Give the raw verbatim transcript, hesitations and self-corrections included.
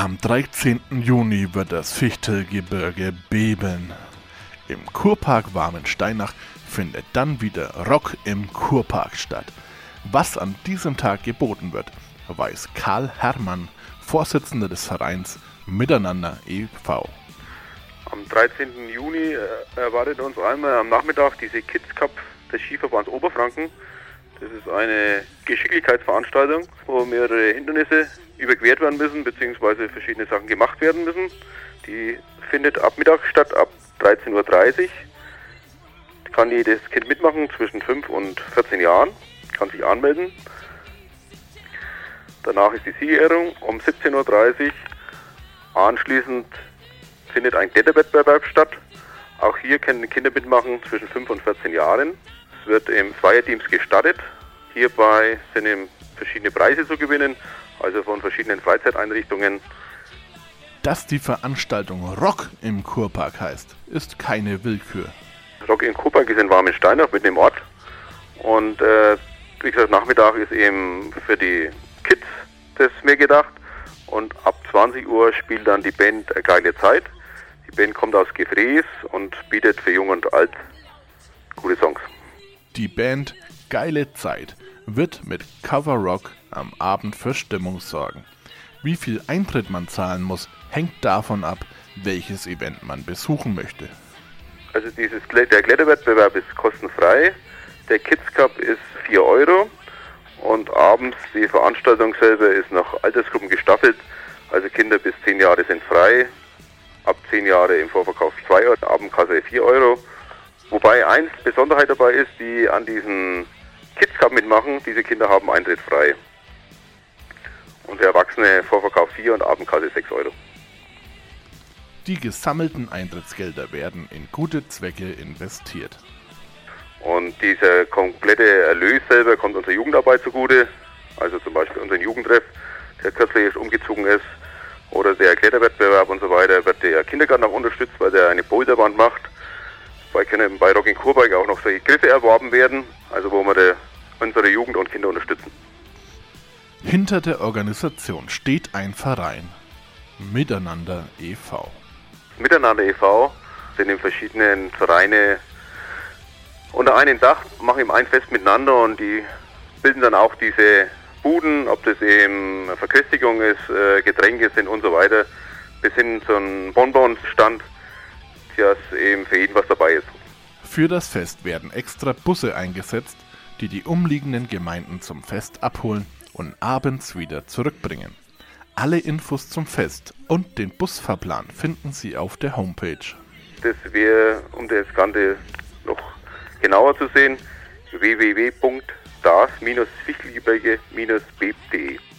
Am dreizehnten Juni wird das Fichtelgebirge beben. Im Kurpark Warmensteinach findet dann wieder Rock im Kurpark statt. Was an diesem Tag geboten wird, weiß Karl Herrmann, Vorsitzender des Vereins Miteinander e V Am dreizehnten Juni erwartet uns einmal am Nachmittag diese Kids Cup des Skiverbands Oberfranken. Das ist eine Geschicklichkeitsveranstaltung, wo mehrere Hindernisse überquert werden müssen, beziehungsweise verschiedene Sachen gemacht werden müssen. Die findet ab Mittag statt, ab dreizehn Uhr dreißig. Kann jedes Kind mitmachen zwischen fünf und vierzehn Jahren, kann sich anmelden. Danach ist die Siegerehrung um siebzehn Uhr dreißig. Anschließend findet ein Kletterwettbewerb statt. Auch hier können Kinder mitmachen zwischen fünf und vierzehn Jahren. Es wird im Zweierteams gestartet. Hierbei sind eben verschiedene Preise zu gewinnen, also von verschiedenen Freizeiteinrichtungen. Dass die Veranstaltung Rock im Kurpark heißt, ist keine Willkür. Rock im Kurpark ist in Warmensteinach mitten im Ort. Und äh, wie gesagt, Nachmittag ist eben für die Kids das mehr gedacht. Und ab zwanzig Uhr spielt dann die Band Eine geile Zeit. Die Band kommt aus Gefrees und bietet für Jung und Alt gute Songs. Die Band Geile Zeit wird mit Coverrock am Abend für Stimmung sorgen. Wie viel Eintritt man zahlen muss, hängt davon ab, welches Event man besuchen möchte. Also dieses, der Kletterwettbewerb ist kostenfrei, der Kids Cup ist vier Euro und abends die Veranstaltung selber ist nach Altersgruppen gestaffelt. Also Kinder bis zehn Jahre sind frei, ab zehn Jahre im Vorverkauf zwei Euro, Abendkasse vier Euro. Wobei eins Besonderheit dabei ist, die an diesen Kids Cup mitmachen, diese Kinder haben Eintritt frei. Und der Erwachsene Vorverkauf vier und Abendkasse sechs Euro. Die gesammelten Eintrittsgelder werden in gute Zwecke investiert. Und dieser komplette Erlös selber kommt unserer Jugendarbeit zugute. Also zum Beispiel unseren Jugendtreff, der kürzlich erst umgezogen ist. Oder der Kletterwettbewerb und so weiter, wird der Kindergarten auch unterstützt, weil der eine Boulderwand macht. Bei können bei Rock im Kurpark auch noch solche Griffe erworben werden, also wo wir der, unsere Jugend und Kinder unterstützen. Hinter der Organisation steht ein Verein, Miteinander e V Miteinander e V sind in verschiedenen Vereine unter einem Dach, machen eben ein Fest miteinander und die bilden dann auch diese Buden, ob das eben Verköstigung ist, Getränke sind und so weiter, bis hin zu einem Bonbonstand, dass eben für jeden was dabei ist. Für das Fest werden extra Busse eingesetzt, die die umliegenden Gemeinden zum Fest abholen und abends wieder zurückbringen. Alle Infos zum Fest und den Busfahrplan finden Sie auf der Homepage. Das wäre, um das Ganze noch genauer zu sehen, w w w punkt das Fichtelgebirge b punkt d e.